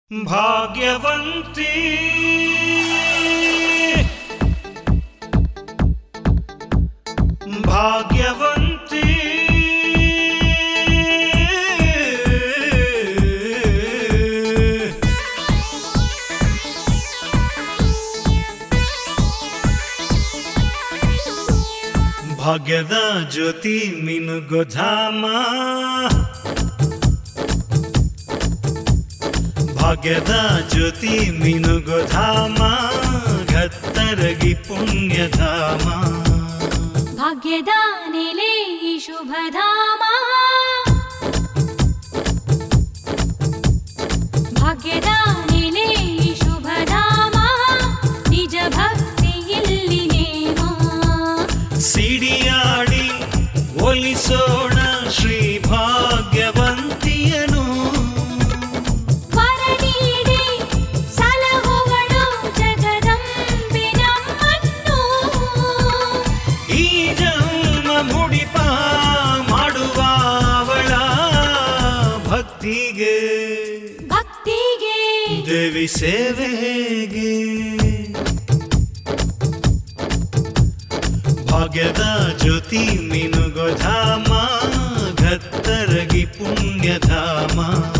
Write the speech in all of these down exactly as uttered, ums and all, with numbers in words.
ಭಾಗ್ಯವಂತಿ ಭಾಗ್ಯವಂತಿ ಭಾಗ್ಯದ ಜ್ಯೋತಿ ಮಿನುಗೋ ಧಾಮ ಭಾಗ್ಯದ ಜ್ಯೋತಿ ಮಿನುಗೋ ಧಾಮ ಘತ್ತರಗಿ ಪುಣ್ಯಧಾಮ ಭಾಗ್ಯದ ನೆಲೆ ಶುಭಧಾಮ ಭಾಗ್ಯದ ನೆಲೆ ಶುಭಧಾಮ ನಿಜ ಭಕ್ತಿ ಇಲ್ಲಿ ನೇಮ ಸಿಡಿಯಾಡಿ ಒಲಿಸೋಣ ಶ್ರೀ ಭಾಗ್ಯವಂತಿಯನು ಭಕ್ತಿಗೆ ಭಕ್ತಿಗೆ ದೇವಿ ಸೇವೆಗೆ ಭಾಗ್ಯದ ಜ್ಯೋತಿ ಮಿನುಗೋ ಧಾಮ ಘತ್ತರಗಿ ಪುಣ್ಯಧಾಮ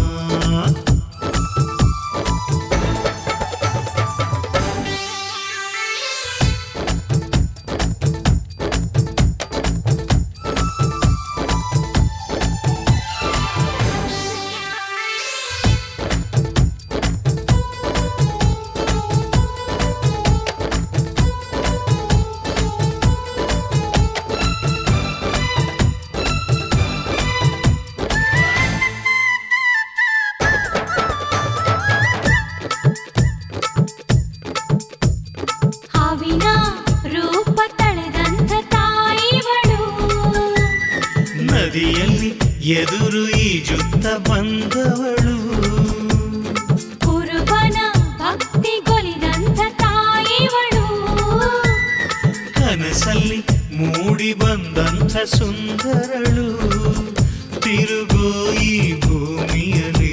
ನದಿಯಲ್ಲಿ ಎದುರು ಈಜುತ್ತ ಬಂದವಳು ಕುರುಬನ ಭಕ್ತಿಗೊಲಿದಂಥ ತಾಯಿವಳು ಕನಸಲ್ಲಿ ಮೂಡಿ ಬಂದಂಥ ಸುಂದರಳು ತಿರುಗೋ ಈ ಭೂಮಿಯಲ್ಲಿ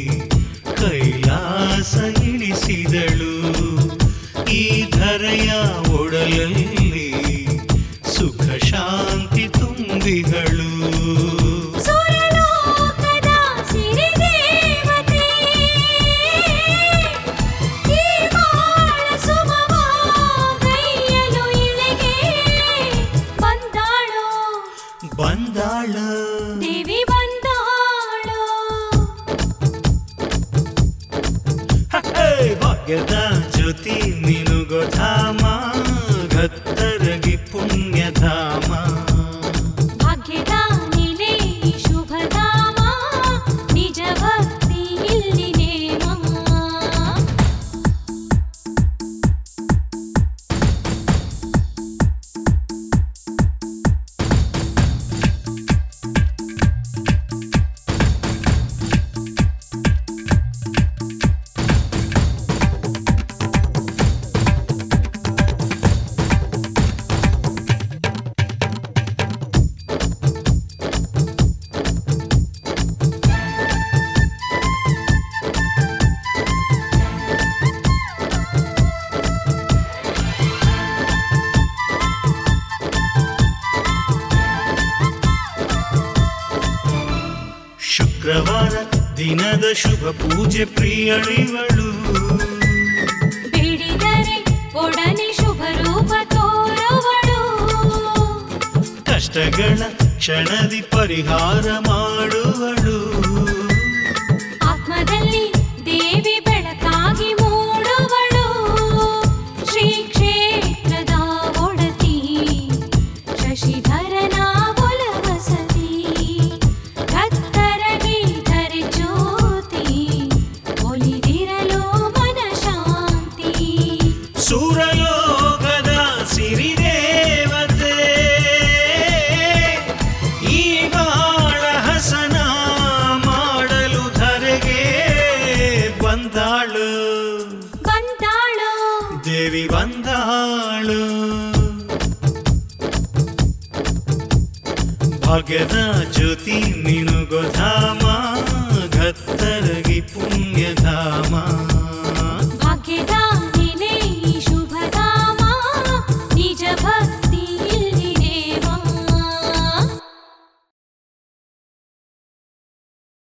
ಕೈಲಾಸ ಇಳಿಸಿದಳು ಈ ಧರೆಯ ಒಡಲಲ್ಲಿ ಸುಖ ಶಾಂತಿ ತುಂಬಿಗಳು ಸುರಲೋಕದ ಸಿರಿದೇವತೆ ಈ ಬಾಳ ಸುಮವ ಕೈಯಲು ಇಳೆಗೆ ಬಂದಾಳು ಬಂದಾಳ ದೇವಿ ಬಂದಾಳು ಭಾಗ್ಯದ ಜ್ಯೋತಿ ಮಿನುಗೋ ಧಾಮ ಘತ್ತರಗಿ ಪುಣ್ಯಧಾಮ ಭಾಗ್ಯದ ನೆಲೆ ಶುಭಧಾಮ ನಿಜ ಭಕ್ತಿ ಇಲ್ಲಿ ನೇಮ ಶುಕ್ರವಾರ ದಿನದ ಶುಭ ಪೂಜೆ ಪ್ರಿಯಳಿವಳು ಬೇಡಿದರೆ ಒಡನೆ ಶುಭ ರೂಪ ತೋರುವಳು ಕಷ್ಟಗಳ ಕ್ಷಣದಿ ಪರಿಹಾರ ಮಾಡುವಳು ಆತ್ಮದಲ್ಲಿ ದೇವಿ ಬೆಳಕಾಗಿ ಮೂಡುವಳು ಶ್ರೀ ಕ್ಷೇತ್ರದ ಒಡತಿ ಶಶಿಧರನ ಒಲವಸತಿ ಕತ್ತರಗಿ ಧರಿ ಜ್ಯೋತಿ ಒಲಿದಿರಲು ಮನ ಶಾಂತಿ ಸುರಲೋಕದ ಸಿರಿದೇವತೆ ಈ ಬಾಳ ಹಸನ ಮಾಡಲು ಧರೆಗೆ ಬಂದಾಳು ಬಂದಾಳು ದೇವಿ ಬಂದಾಳು ಭಾಗ್ಯದ ಜ್ಯೋತಿ ಮಿನುಗೋ ಧಾಮ ಘತ್ತರಗಿ ಪುಣ್ಯ